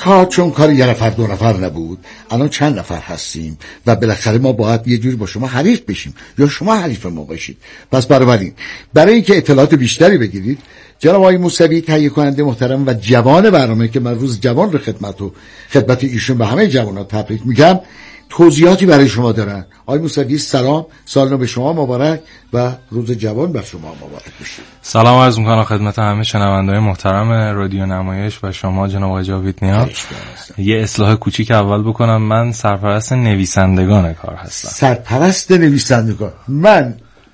کار چون کار یه نفر دو نفر نبود، الان چند نفر هستیم و بالاخره ما باید یه جوری با شما حریف بشیم یا شما حریف ما باشید. پس برای اینکه اطلاعات بیشتری بگیرید، جناب آقای موسوی تهیه کننده محترم و جوان برنامه که من روز جوان رو خدمت ایشون به همه جوانان تبریک میگم، توضیحاتی برای شما دارن. آقای موسوی سلام، سال نو به شما مبارک و روز جوان بر شما مبارک باشه. سلام عرض می‌کنم خدمت همه شنونده‌های محترم رادیو نمایش و شما جناب آقای جاوید نیا. یه اصلاح کوچیک اول بکنم، من سرپرست نویسندگان کار هستم. سرپرست نویسندگان؟ من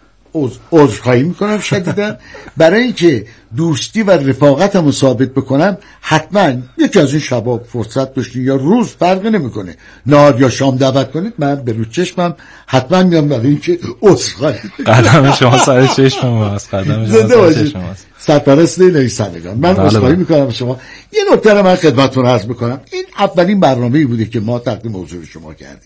عذرخواهی میکنم شدیداً. برای اینکه دوستی و رفاقتمو ثابت بکنم حتما یکی از این شبا فرصت داشتین یا روز فرقی نمیکنه، نهار یا شام دعوت کنید، من به رو چشمم حتما میام. برای اینکه عذرخواهی قدم شما سر چشمم است، قدم شما سر چشمم است. سرپرست نویسندگان من عذرخواهی میکنم شما. یه نکته رو من خدمتتون عرض میکنم، این اولین برنامه‌ای بوده که ما تقدیم حضور شما کردیم.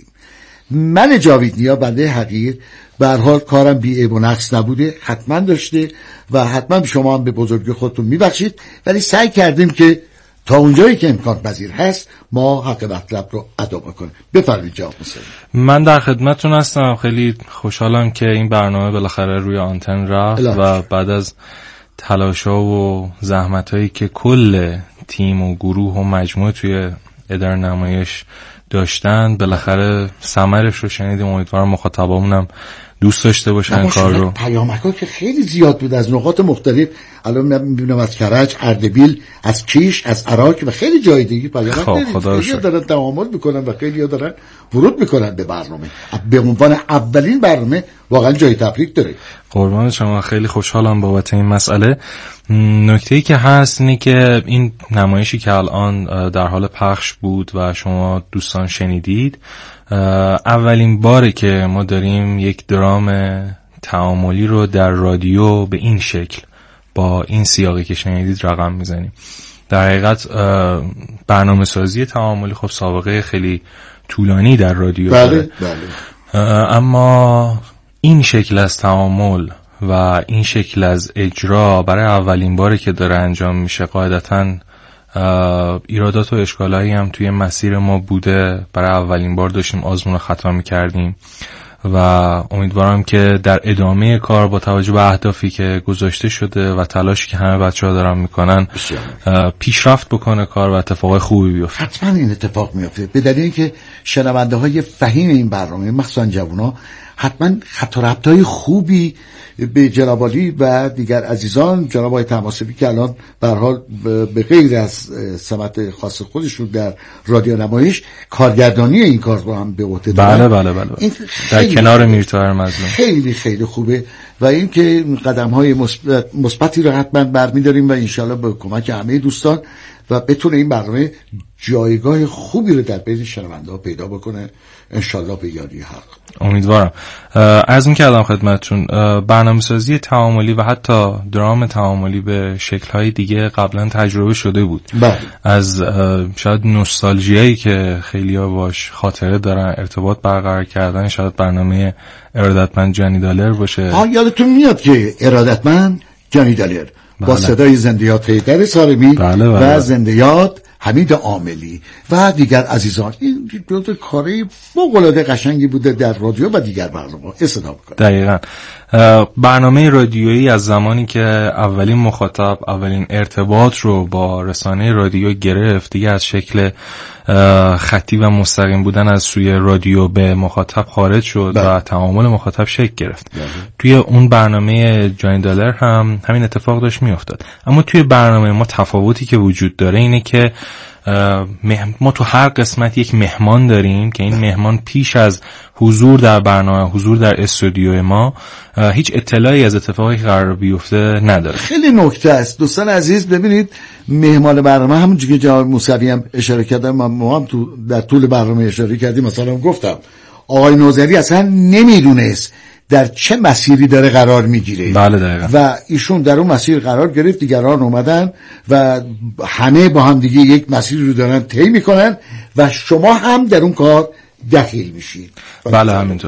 من جاوید نیا بنده حقیر به هر حال کارم بی عیب و نقص نبوده، حتما داشته و حتما شما هم به بزرگی خودتون میبخشید، ولی سعی کردیم که تا اونجایی که امکان پذیر هست ما حق مطلب رو ادا بکنیم. بفرمایید جناب موسوی. من در خدمتتون هستم. خیلی خوشحالم که این برنامه بالاخره روی آنتن رفت و بعد از تلاش‌ها و زحمت‌هایی که کل تیم و گروه و مجموعه توی اداره نمایش داشتن بالاخره ثمرش رو شنیدیم. امیدوارم مخاطبامونم دوست داشته باشن این کار رو. پیامک‌ها که خیلی زیاد بود از نقاط مختلف، الان می‌بینم از کرج، اردبیل، از کیش، از عراق و خیلی جای دیگه پیامک خیلی دارن تعامل میکنن و خیلی دارن ورود میکنن به برنامه. به عنوان اولین برنامه واقعا جای تبریک داره. قربان شما، خیلی خوشحالم بابت این مسئله. نکته‌ای که هست اینه که این نمایشی که الان در حال پخش بود و شما دوستان شنیدید، اولین باره که ما داریم یک درام تعاملی رو در رادیو به این شکل با این سیاقی که شنیدید رقم میزنیم. در حقیقت برنامه سازی تعاملی خب سابقه خیلی طولانی در رادیو داره. اما این شکل از تعامل و این شکل از اجرا برای اولین باره که داره انجام میشه. قاعدتاً ایرادات و اشکالایی هم توی مسیر ما بوده، برای اولین بار داشتیم آزمون خطا میکردیم و امیدوارم که در ادامه کار با توجه به اهدافی که گذاشته شده و تلاشی که همه بچه‌ها دارن میکنن پیشرفت بکنه کار و اتفاقای خوبی بیفته. حتما این اتفاق میفته، به دلیل اینکه شنونده های فهیم این برنامه مخصوصا جوونا حتما خط و ربطای خوبی به جناب عالی و دیگر عزیزان، جناب آقای طماسبی که الان به هر حال به غیر از سمت خاص خودشون در رادیو نمایش کارگردانی این کار رو هم به عهده دارن. بله. در کنار میرطاهر مظلوم خیلی خیلی خوبه و این که قدم‌های مثبتی رو حتما برمی‌داریم و انشالله با کمک همه دوستان و بتونه این برنامه جایگاه خوبی رو در بین شنونده‌ها پیدا بکنه انشالله به یاری حق. امیدوارم. عرض می‌کردم خدمتتون برنامه‌سازی تعاملی و حتی درام تعاملی به شکل‌های دیگه قبلا تجربه شده بود. از شاید نوستالژیایی که خیلی‌ها باش خاطره دارن، ارتباط برقرار کردن، شاید برنامه ارادتمند جانی دالر باشه. یادتون میاد که ارادتمند جانی دالر با صدای زندیات حیدر سارمی و زندیات حمید عاملی و دیگر عزیزان، این دو کاری فوق‌العاده قشنگی بوده در رادیو و دیگر برنامه‌ها استفاده می‌کنه. دقیقاً. برنامه رادیویی از زمانی که اولین مخاطب اولین ارتباط رو با رسانه رادیو گرفت دیگه از شکل خطی و مستقیم بودن از سوی رادیو به مخاطب خارج شد و تعامل مخاطب شکل گرفت. توی اون برنامه جانی دالر هم همین اتفاق داشت میافتاد. اما توی برنامه ما تفاوتی که وجود داره اینه که ما تو هر قسمت یک مهمان داریم که این مهمان پیش از حضور در برنامه، حضور در استودیو ما، هیچ اطلاعی از اتفاقی که قرار بیفته نداره. خیلی نکته است دوستان عزیز. ببینید مهمان برنامه همونجوری که جناب موسوی هم اشاره کردن، ما هم در طول برنامه اشاره کردیم، مثلا گفتم آقای نوذری اصلا نمیدونست در چه مسیری داره قرار میگیره. بله دقیقاً. و ایشون در اون مسیر قرار گرفت، دیگران اومدن و همه با هم دیگه یک مسیری رو دارن طی میکنن و شما هم در اون کار دخیل میشید. بله همینطوره.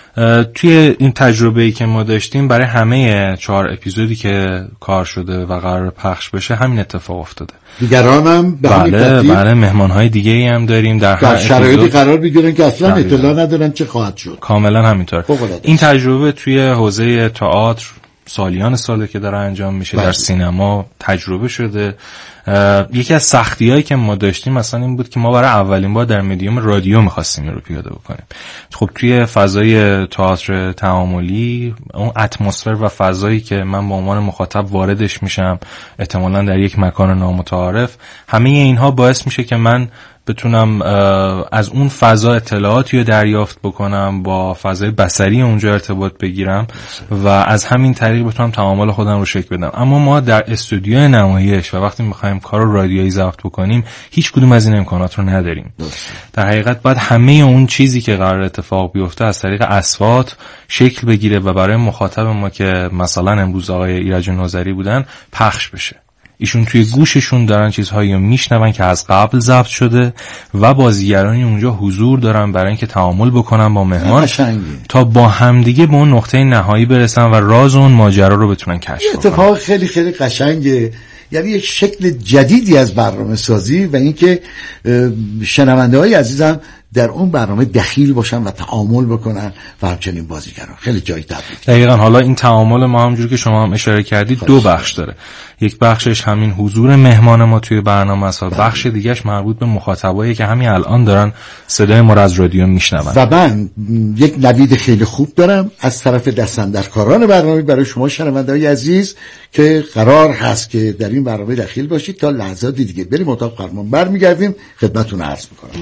توی این تجربه‌ای که ما داشتیم برای همه 4 اپیزودی که کار شده و قرار پخش بشه همین اتفاق افتاده. دیگران هم به همین ترتیب بله مهمان‌های دیگه‌ای هم داریم در شرایطی قرار می‌گیرن که اصلا اطلاع ندارن چه خواهد شد. کاملا همینطور. این تجربه توی حوزه تئاتر سالیان ساله که داره انجام میشه. در سینما تجربه شده. یکی از سختی‌هایی که ما داشتیم مثلا این بود که ما برای اولین بار در مدیوم رادیو می‌خواستیم این رو پیاده بکنیم. خب توی فضای تئاتر تعاملی اون اتمسفر و فضایی که من به عنوان مخاطب واردش میشم احتمالاً در یک مکان نامتعارف، همه اینها باعث میشه که من بتونم از اون فضا اطلاعاتی رو دریافت بکنم، با فضای بصری اونجا ارتباط بگیرم و از همین طریق بتونم تعامل خودم رو شکل بدم. اما ما در استودیوی نمایش و وقتی میخوایم کار رادیویی ضبط بکنیم هیچ کدوم از این امکانات رو نداریم. در حقیقت باید همه اون چیزی که قرار اتفاق بیفته از طریق اصوات شکل بگیره و برای مخاطب ما که مثلا امروز آقای ایرج نوذری بودن پخش بشه. ایشون توی گوششون دارن چیزهایی رو میشنون که از قبل ضبط شده و بازیگرانی اونجا حضور دارن برای اینکه تعامل بکنن با مهمان تا با همدیگه به اون نقطه نهایی برسن و راز اون ماجرا رو بتونن کشف کنن. اتفاق خیلی خیلی قشنگه، یعنی یک شکل جدیدی از برنامه سازی و اینکه شنونده‌های عزیزم در اون برنامه دخیل باشن و تعامل بکنن و همچنین بازیگران. خیلی جای تبریک. دقیقاً. حالا این تعامل ما همونجور که شما هم اشاره کردید 2 بخش داره. یک بخشش همین حضور مهمان ما توی برنامه است و بخش دیگه‌اش مربوط به مخاطبایی که همین الان دارن صدای ما از رادیو میشنون. و من یک نوید خیلی خوب دارم از طرف دستاندرکاران برنامه برای شما شنونده‌های عزیز که قرار هست که در این برنامه دخیل باشید. تا لحظات دیگه بریم اتاق فرمان، برمیگردیم خدمتتون عرض می‌کنم.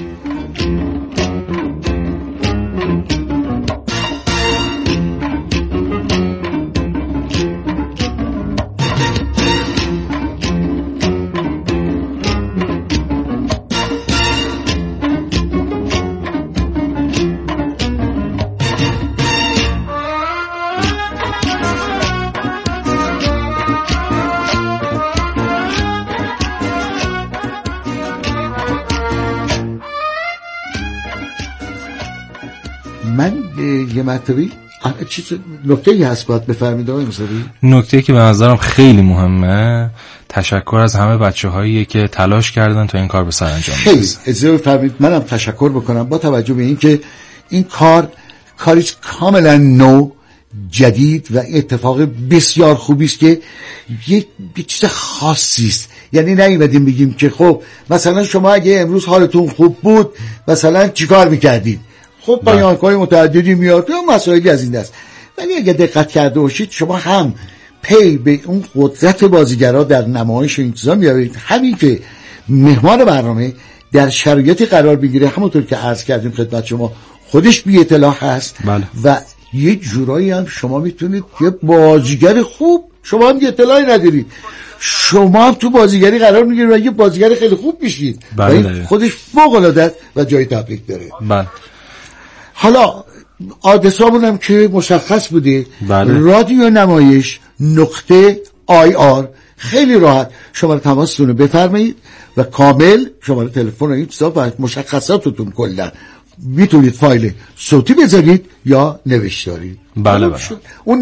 من یه مرتبه نکته‌ای هست باید بفرمایید آقای موسوی. نکته‌ای که به نظرم خیلی مهمه، تشکر از همه بچه‌هایی که تلاش کردن تا این کار به سر انجام برسه. اجازه بفرمایید منم تشکر بکنم با توجه به اینکه این کاری کاملا نو، جدید و اتفاق بسیار خوبی است که یک چیز خاصی است. یعنی نیومدیم بگیم که خب مثلا شما اگه امروز حالتون خوب بود مثلا چیکار می‌کردید. خب بیان‌های متعددی میاد و مسائلی از این دست، ولی اگه دقت کرده باشید شما هم پی به اون قدرت بازیگرا در نمایش انتظام می‌آورید. همین که مهمان برنامه در شرایطی قرار بگیره همونطور که عرض کردیم خدمت شما خودش بی اطلاع هست. بله. و یه جورایی هم شما میتونید یه بازیگر خوب، شما هم یه اطلاعی ندارید، شما هم تو بازیگری قرار میگیرید و یه بازیگر خیلی خوب میشید. بله. خودش فوق‌العاده است و جای تبریک داره. بله. حالا آدرسامون هم که مشخص بوده. بله. رادیو نمایش نقطه IR. خیلی راحت شماره تماستون رو بفرمایید و کامل شماره تلفن و این چیزا و مشخصاتتون کلا میتونید فایل صوتی بذارید یا نوشتاری. بله بله. اون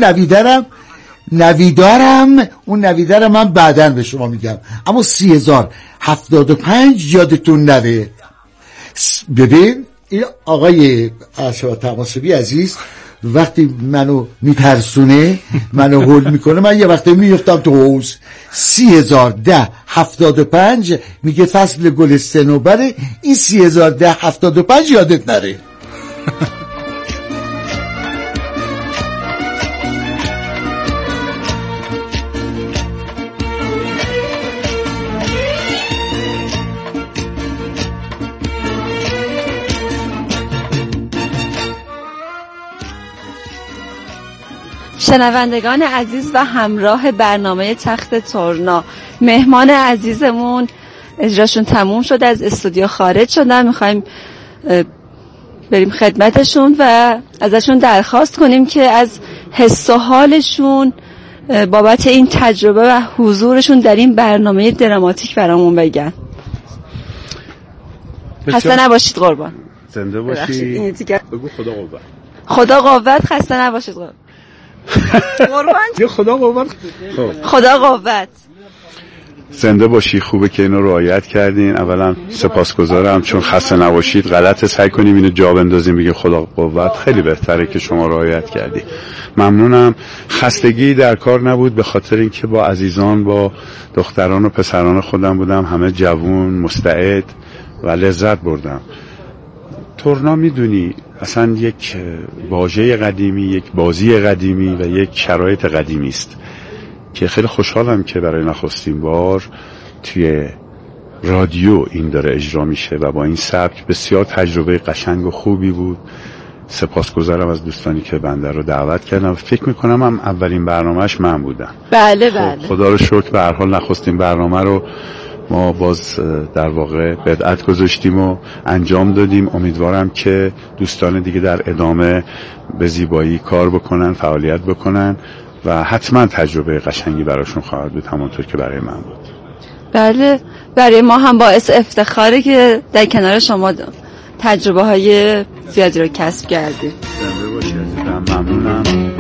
نویدارم من بعداً به شما میگم، اما 30,075 یادتون نره. ببین این آقای ارشد تماسبی عزیز وقتی منو میترسونه منو هول میکنه، من یه وقتی میفتم تو حوض. 30,075 میگه فصل گل صنوبره، این 30,075 یادت نره. شنوندگان عزیز و همراه برنامه تخت تورنا، مهمان عزیزمون اجراشون تموم شد، از استودیو خارج شدن. میخوایم بریم خدمتشون و ازشون درخواست کنیم که از حس و حالشون بابت این تجربه و حضورشون در این برنامه دراماتیک برامون بگن. خسته نباشید قربان. زنده باشی. بگو خدا قربان. خدا قوت. خسته نباشید. قربان خدا قوت. خدا قوت. زنده باشی. خوبه که اینو رعایت کردین. اولا سپاسگزارم چون خسته نباشید غلط سعی کنیم اینو جا بندازیم بگیم خدا قوت. خیلی بهتره که شما رعایت کردی. ممنونم. خستگی در کار نبود به خاطر اینکه با عزیزان با دختران و پسران خودم بودم، همه جوون مستعد و لذت بردم. تورنا میدونی اصلا یک واژه قدیمی، یک بازی قدیمی و یک شرایط قدیمی است که خیلی خوشحالم که برای نخستین بار توی رادیو این داره اجرا میشه و با این سبک بسیار تجربه قشنگ و خوبی بود. سپاسگزارم از دوستانی که بنده رو دعوت کردن. فکر میکنم هم اولین برنامهش من بودم. بله بله. خدا رو شکر به هر حال نخستین برنامه رو ما باز در واقع بدعت گذاشتیم و انجام دادیم. امیدوارم که دوستان دیگه در ادامه به زیبایی کار بکنن، فعالیت بکنن و حتما تجربه قشنگی براشون خواهد بود همونطور که برای من بود. بله، برای ما هم باعث افتخاره که در کنار شما تجربه های زیادی رو کسب کردیم. زنده باشی عزیزم. ممنونم.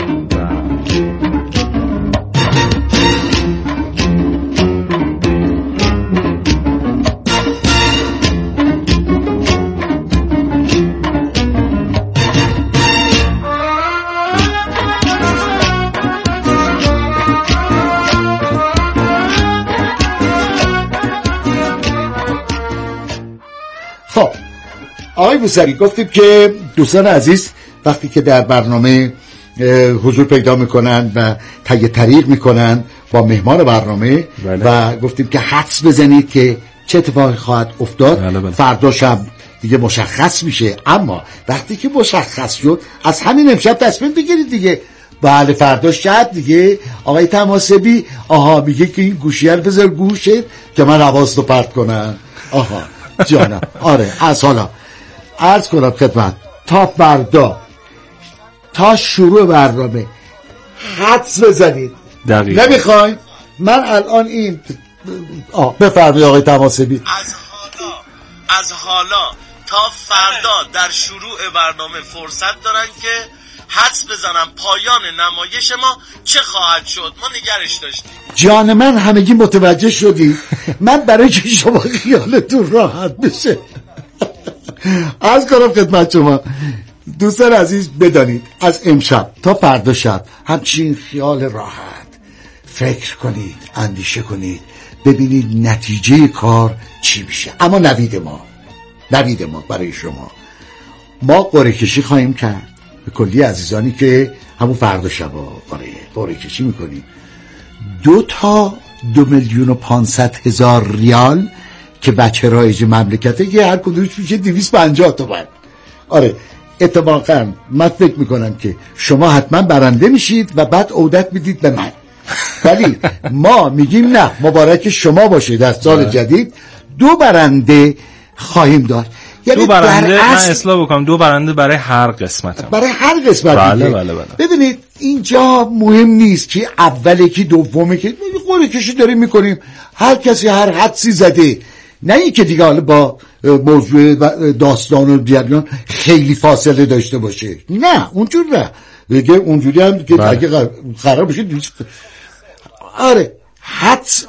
خب آقای موسوی گفتیم که دوستان عزیز وقتی که در برنامه حضور پیدا میکنن و طی طریق میکنن با مهمان برنامه و گفتیم که حدس بزنید که چه اتفاقی خواهد افتاد. فرداش هم دیگه مشخص میشه، اما وقتی که مشخص شد از همین امشب تصمیم بگیرید دیگه. بله فردا شب دیگه آقای تماسبی میگه که این گوشیه رو بذار گوشت که من حواس رو پرت کنم. جانم. آره از حالا عرض کنم خدمت تا فردا تا شروع برنامه حدس بزنید. نمیخواین من الان این بفرمایید آقای تماسبی. از حالا تا فردا در شروع برنامه فرصت دارن که حدس بزنم پایان نمایش ما چه خواهد شد. ما نگرش داشتیم. جان من همگی متوجه شدی. من برای که شما خیالتون راحت بشه عرض کنم خدمت شما دوستان عزیز بدانید از امشب تا فردا شب همچین خیال راحت فکر کنید، اندیشه کنید، ببینید نتیجه کار چی میشه. اما نوید ما برای شما ما قرعه کشی خواهیم کرد به کلی عزیزانی که همون فردا شبا قرعه کشی میکنیم. 2,2,500,000 ریال که بچه رایج مملکته که هر کدومش میشه 250 تومن. آره اتفاقا من فکر میکنم که شما حتما برنده میشید و بعد عودت میدید به من، ولی ما میگیم نه مبارک شما باشه در سال جدید. 2 برنده خواهیم داشت. یعنی 2 برنده من اصلاح بکنم 2 برنده برای هر قسمت برای هر قسمت. بله. ببینید اینجا مهم نیست که اوله که دومه که قرعه کشی داریم میکنیم، هر کسی هر حدسی زده، نه این که دیگه حالا با موضوع داستان و جریان خیلی فاصله داشته باشه. نه اونجور نه دیگه. اونجوری هم که اگه قرار بشه آره حدس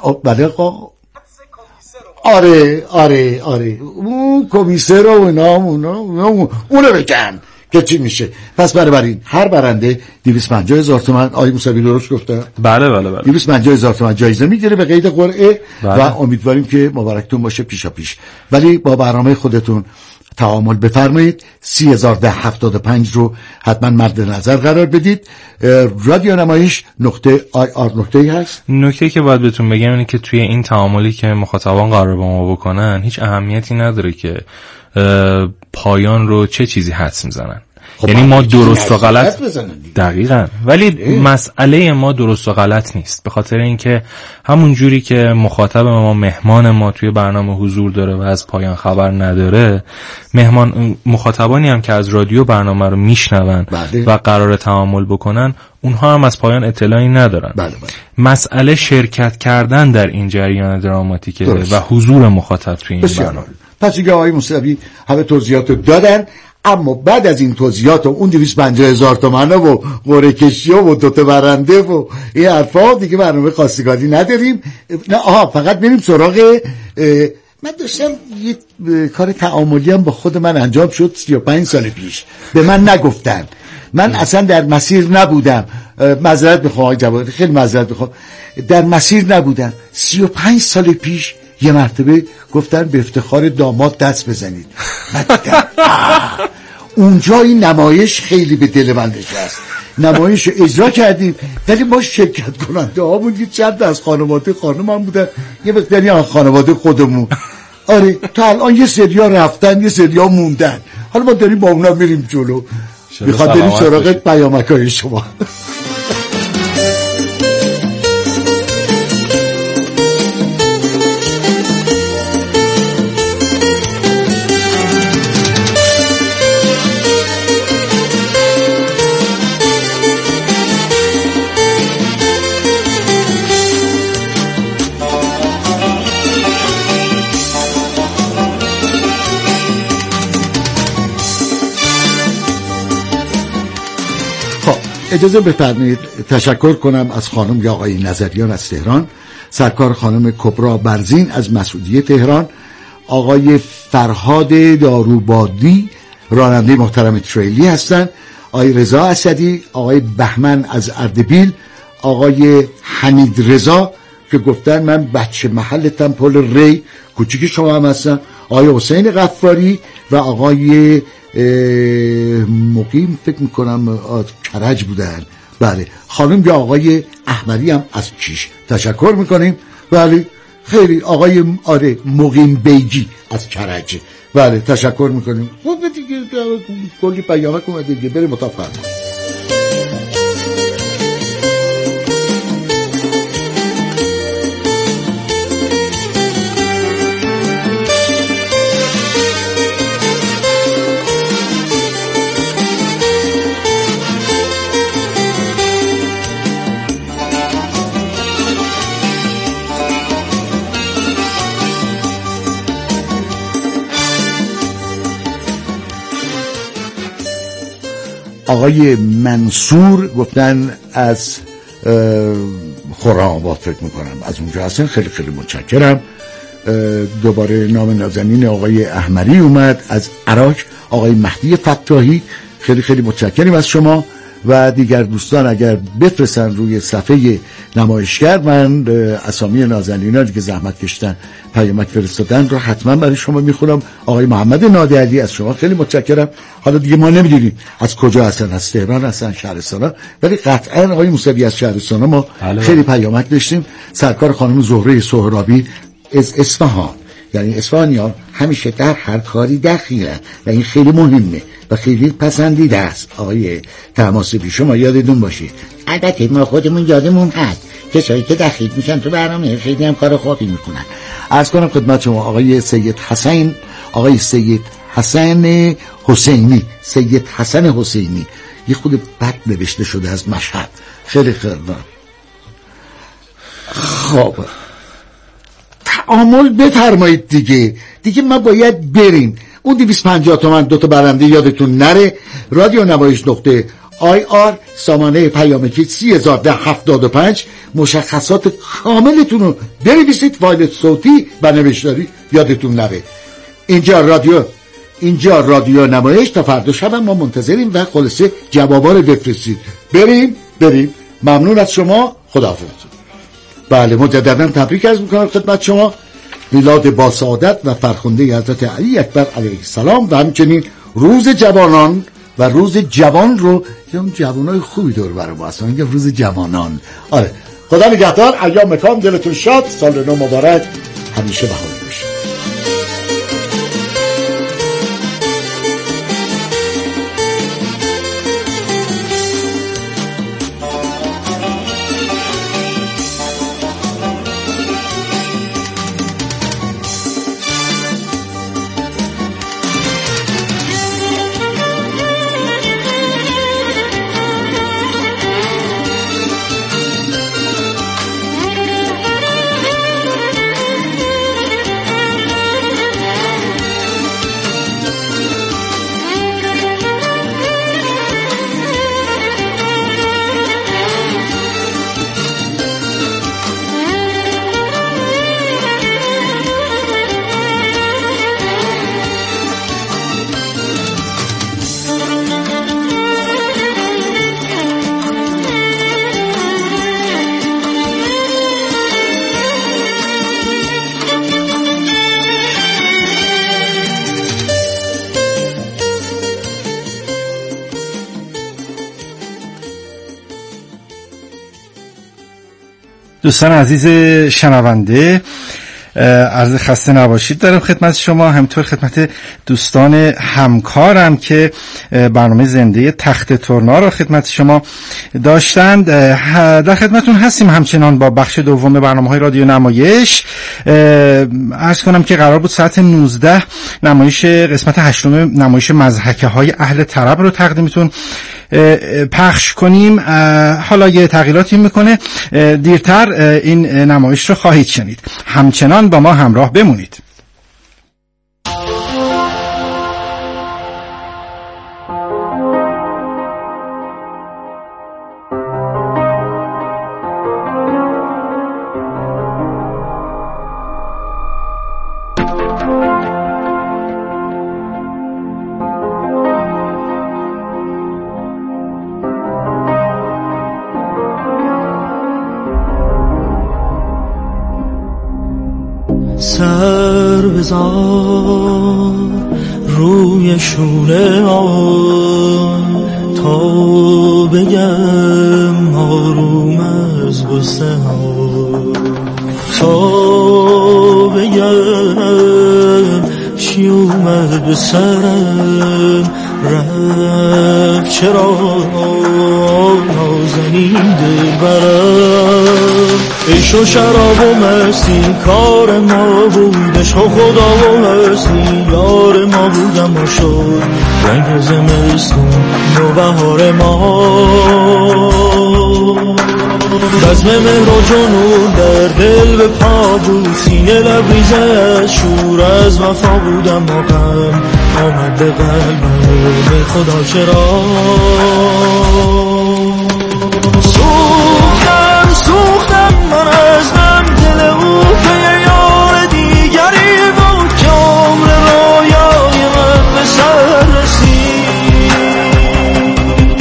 آره اون کمیسر و اونو بگن که چی میشه. پس برای هر برنده 250,000 تومان. آقای موسوی درست گفته؟ بله 250,000 تومان جایزه میگیره به قید قرعه و امیدواریم که مبارکتون باشه پیشا پیش. ولی با برنامه خودتون تعامل بفرمایید. 30,075 رو حتما مد نظر قرار بدید. رادیو نمایش .ir نکته‌ای هست. نکته که باید بهتون بگم اینه که توی این تعاملی که مخاطبان قرار با ما بکنن هیچ اهمیتی نداره که پایان رو چه چیزی حدس میزنن. یعنی ما درست و غلط دقیقاً، ولی مسئله ما درست و غلط نیست، به خاطر اینکه همون جوری که مخاطب ما مهمان ما توی برنامه حضور داره و از پایان خبر نداره، مخاطبانی هم که از رادیو برنامه رو میشنون و قرار تعامل بکنن اونها هم از پایان اطلاعی ندارن. مسئله شرکت کردن در این جریان دراماتیکه و حضور مخاطب توی این برنامه. پس دیگه آقای موسوی همه توضیحات دادن. اما بعد از این توضیحات و اون 250,000 تومنه و قرعه کشی و 2 تا برنده و این حرفا دیگه برنامه خواستگاری نداریم. نه فقط بریم سراغ من داشتم یه کار تعاملی هم با خود من انجام شد 35 سال پیش. به من نگفتن، من اصلا در مسیر نبودم. معذرت میخوام آقای جوادی، خیلی معذرت میخوام، در مسیر نبودم. 35 سال پیش یه مرتبه گفتن به افتخار داماد دست بزنید. اونجا این نمایش خیلی به دل من نشست. نمایش اجرا کردیم، ولی ما شرکت کننده هامون یه چند از خانواده خانم هم بودن، یه مقداری هم خانواده خودمون. آره تا الان یه سریا رفتن، یه سریا موندن. حالا ما داریم با اونا میریم جلو. میخواد بریم سراغ پیامک‌های شما. اجازه بفرمایید تشکر کنم از خانم یا آقای نظریان از تهران، سرکار خانم کبرا برزین از مسعودیه تهران، آقای فرهاد داروبادی راننده محترم تریلی هستند، آقای رضا اسدی، آقای بهمن از اردبیل، آقای حمید رضا که گفتن من بچه محلتم پل ری کوچیک شما هم هستم، آقای حسین غفاری و آقای مقیم فکر میکنم کرج بودن. بله خانم یا آقای احمدی هم از کیش تشکر میکنیم. بله خیلی آقای مقیم بیجی از کرج. بله تشکر میکنیم. خب دیگه کلی پیامک اومده دیگه، بریم اتاق فرمان. آقای منصور گفتن از خرم‌آباد فکر میکنم از اونجا هستن، خیلی خیلی متشکرم. دوباره نام نازنین آقای احمدی اومد از عراق، آقای مهدی فتاحی خیلی خیلی متشکریم از شما و دیگر دوستان اگر بفرستن روی صفحه نمایشگر، من اسامی نازنینان که زحمت کشتن پیامک فرستادن رو حتما برای شما میخونم. آقای محمد نادعلی از شما خیلی متشکرم. حالا دیگه ما نمیدونیم از کجا هستن، از تهران هستن، شهرستان، ولی قطعا آقای موسوی از شهرستان ما خیلی پیامک داشتیم. سرکار خانم زهره سهرابی از اصفهان، یعنی اصفهانیان همیشه در هر کاری دخیلن و این خیلی مهمه و خیلی پسندیده است. آقای تماسبی شما یادتون باشه، البته ما خودمون یادمون هست کسایی که دخیل میشن تو برنامه خیلی هم کار خوبی میکنن. عرض کنم خدمت شما آقای سید حسین، آقای سید حسن حسینی، سید حسن حسینی یه خود بد نوشته شده از مشهد، خیلی خیلی خب تعامل بفرمایید دیگه ما باید بریم. اون 250 تومن 2 تا برنده یادتون نره. رادیو نمایش نقطه IR سامانه پیامکی 301075 مشخصات کاملتون رو بنویسید، فایل صوتی و نوشتاری یادتون نره. اینجا رادیو نمایش تا فردا شب ما منتظریم و خلاصه جوابا رو بفرستید. بریم. ممنون از شما، خداحافظ. بله مجددا تبریک عرض میکنم خدمت شما، میلاد با سعادت و فرخنده حضرت علی اکبر علیه السلام و همچنین روز جوانان و روز جوان رو اون جوانای خوبی دور برای ما هستن، میگم روز جوانان. آره خدا نگهدار، ایام کام، دلتون شاد، سال نو مبارک، همیشه بهاری باشه. دوستان عزیز شنونده، عرض خسته نباشید دارم خدمت شما، همینطور خدمت دوستان همکارم که برنامه زنده تخت تورنا را خدمت شما داشتند. در خدمتون هستیم همچنان با بخش دوم برنامه‌های رادیو نمایش. عرض کنم که قرار بود ساعت 19 نمایش قسمت 8 نمایش مضحکه های اهل طرب رو تقدیمتون پخش کنیم. حالا یه تغییراتی میکنه، دیرتر این نمایش رو خواهید شنید. همچنان با ما همراه بمونید. سر بذار روی شونه آن تا بگم آروم از غصه ها، تا بگم چی اومد به سرم رفت چرا نازنین دل برم. عشق و شراب و مستی کار ما بود، عشق و خدا و هستی یار ما بود، اما شد رنگ زمستون نوبهار ما. بزم مهر و جنون در دل به پا بود، سینه لبریزه از شور از وفا بود، اما غم آمد به قلبم به خدا چرا. سوختم من از غم، دل او به یار دیگری بود که عمر رویای من به سر رسید.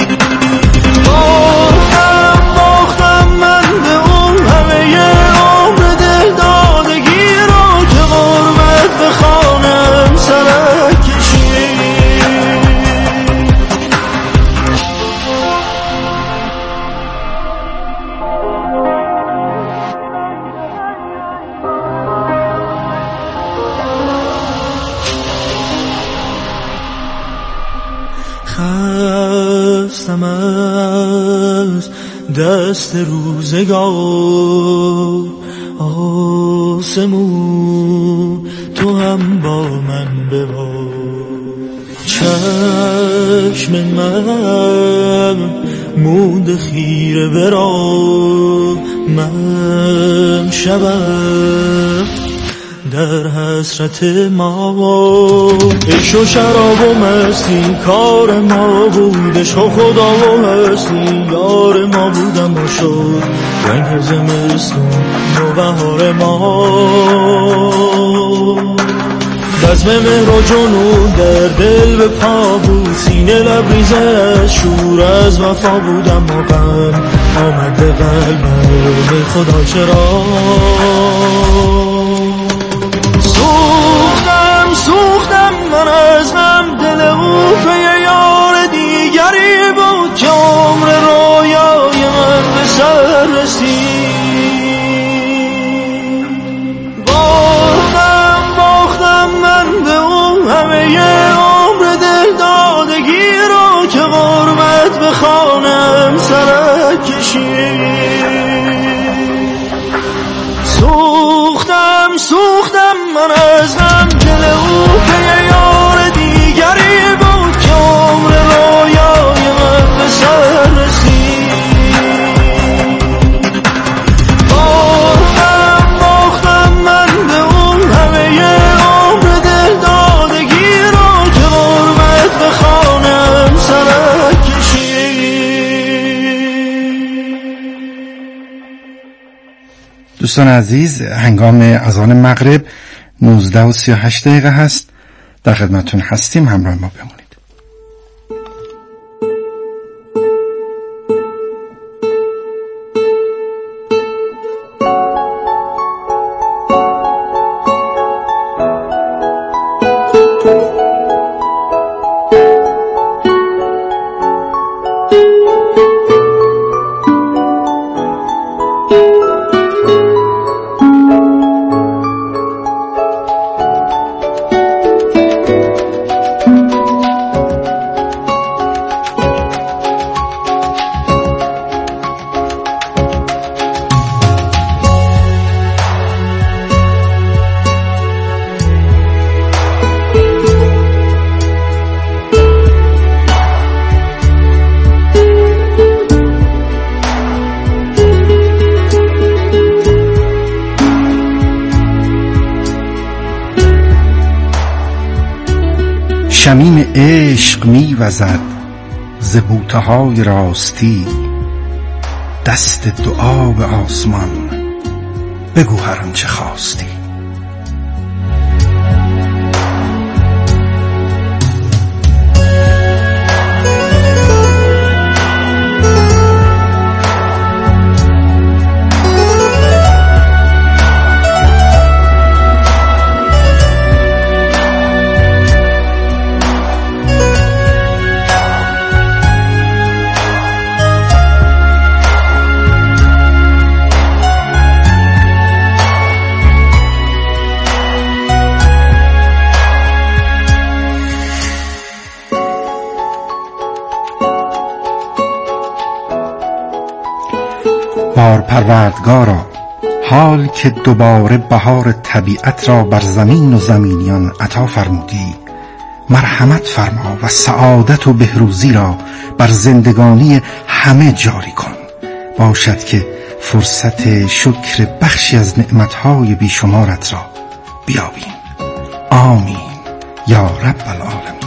باختم من به اون همه عمر دل دادگی رو که غربت به خانم سرک کشید. خستم از دست روزگار، آسمون تو هم با من ببار. چشم من مونده خیره برا، من شبم در حسرت ما. عشق و شراب و مستی کار ما بود، عشق و خدا و هستی یار ما بود، اما شد رنگ زمستون نوبهار ما. بزم مهر و جنون در دل به پا بود، سینه لبریزه از شور از وفا بود، اما غم آمد به قلبم به خدا چرا. سوختم من از غم، دل او به یار دیگری بود که عمر رویای من به سر رسید. باختم من به اون همه عمر دل دادگی رو که غربت به خانم سرک کشید. سوختم من از غم، دل او به یار دیگری بود که عمر رویای من به سر رسید. باختم من به اون همه عمر دل دادگی رو که غربت به خانم سرک کشید. دوستان عزیز، هنگام اذان مغرب 19:38 هست. در خدمتتون هستیم، همراه ما بمونید. شمیم عشق می‌وزد ز بوته‌های راستی، دست دعا به آسمان بگو هر آنچه خواستی. بار پروردگارا، حال که دوباره بهار طبیعت را بر زمین و زمینیان عطا فرمودی، مرحمت فرما و سعادت و بهروزی را بر زندگانی همه جاری کن. باشد که فرصت شکر بخشی از نعمتهای بیشمارت را بیابیم. آمین یا رب العالمین.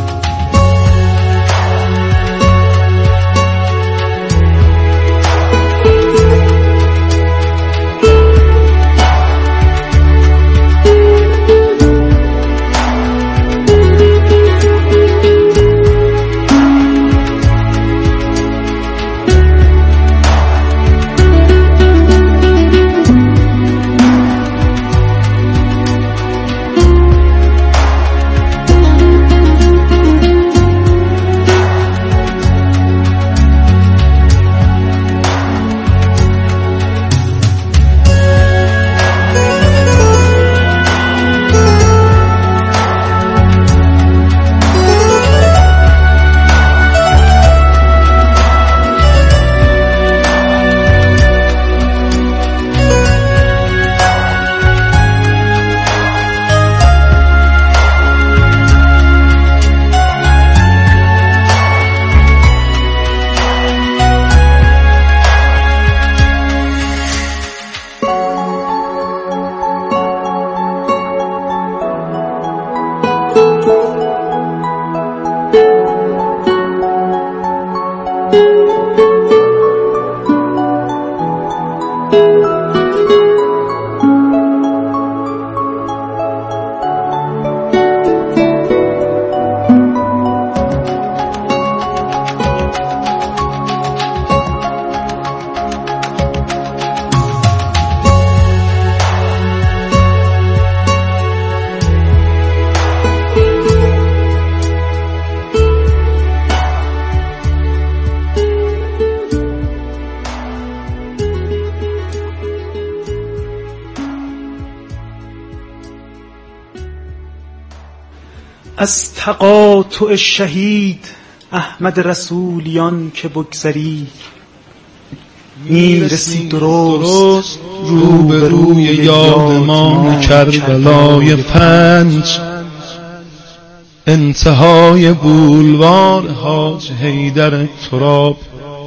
از تقاطع شهید احمد رسولیان که بگذری، میرسی درست روبروی یادمان کربلای 5، انتهای بولوار حاج حیدر تراب،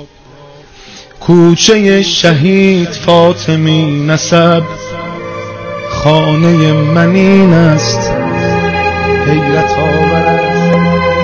کوچه شهید فاطمی نسب، خانه من این است حیرت آور.